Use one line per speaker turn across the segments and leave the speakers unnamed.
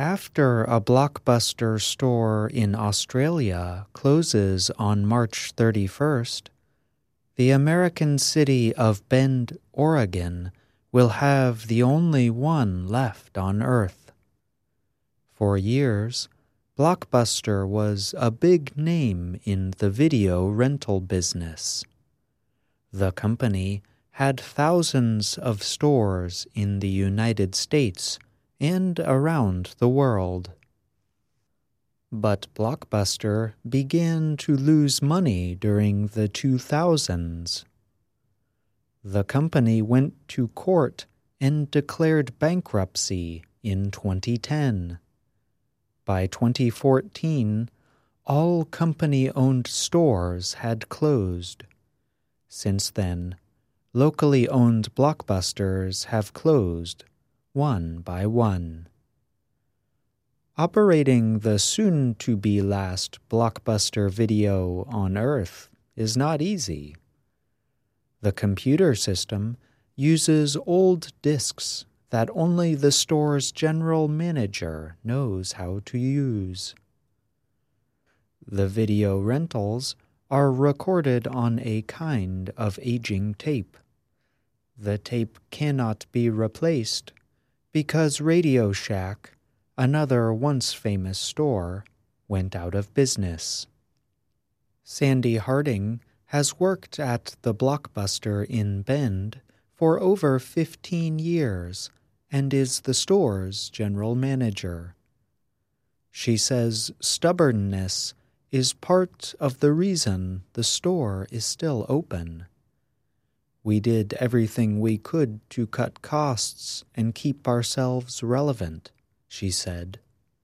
After a Blockbuster store in Australia closes on March 31st, the American city of Bend, Oregon will have the only one left on Earth. For years, Blockbuster was a big name in the video rental business. The company had thousands of stores in the United States and around the world. But Blockbuster began to lose money during the 2000s. The company went to court and declared bankruptcy in 2010. By 2014, all company-owned stores had closed. Since then, locally owned Blockbusters have closed, one by one. Operating the soon-to-be last Blockbuster video on Earth is not easy. The computer system uses old disks that only the store's general manager knows how to use. The video rentals are recorded on a kind of aging tape. The tape cannot be replaced because Radio Shack, another once famous store, went out of business. Sandy Harding has worked at the Blockbuster in Bend for over 15 years and is the store's general manager. She says stubbornness is part of the reason the store is still open. We did everything we could to cut costs and keep ourselves relevant, she said.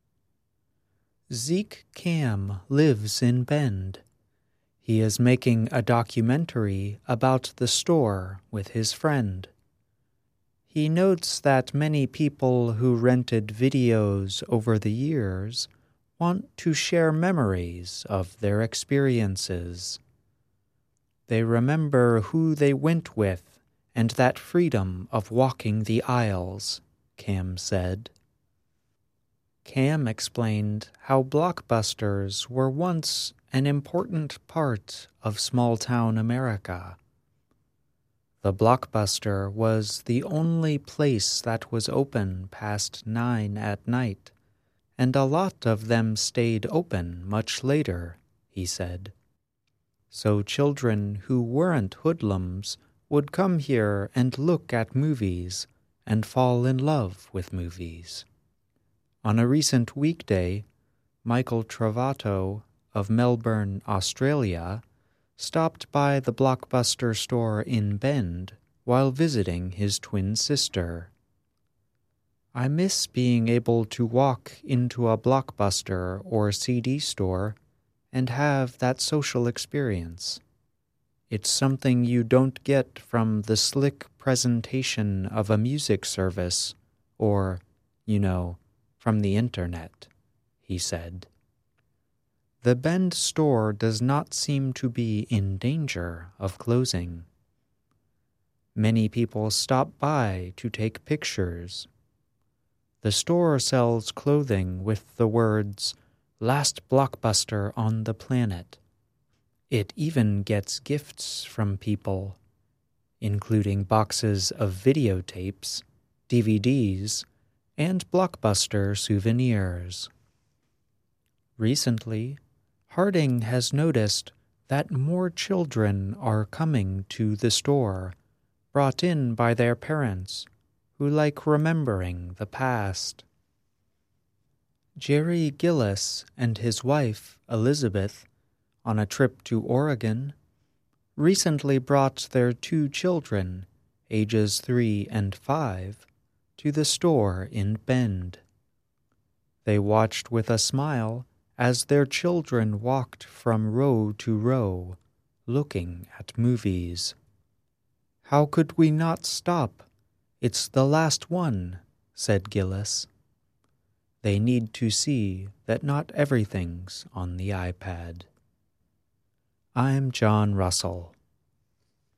Zeke Cam lives in Bend. He is making a documentary about the store with his friend. He notes that many people who rented videos over the years want to share memories of their experiences. They remember who they went with and that freedom of walking the aisles, Cam said. Cam explained how Blockbusters were once an important part of small-town America. The Blockbuster was the only place that was open past 9 at night, and a lot of them stayed open much later, he said. So children who weren't hoodlums would come here and look at movies and fall in love with movies. On a recent weekday, Michael Travato of Melbourne, Australia, stopped by the Blockbuster store in Bend while visiting his twin sister. I miss being able to walk into a Blockbuster or CD store and have that social experience. It's something you don't get from the slick presentation of a music service or, from the internet, he said. The Bend store does not seem to be in danger of closing. Many people stop by to take pictures. The store sells clothing with the words, "Last Blockbuster on the planet." It even gets gifts from people, including boxes of videotapes, DVDs, and Blockbuster souvenirs. Recently, Harding has noticed that more children are coming to the store, brought in by their parents, who like remembering the past. Jerry Gillis and his wife, Elizabeth, on a trip to Oregon, recently brought their 2 children, ages 3 and 5, to the store in Bend. They watched with a smile as their children walked from row to row, looking at movies. "How could we not stop? It's the last one," said Gillis. They need to see that not everything's on the iPad. I'm John Russell.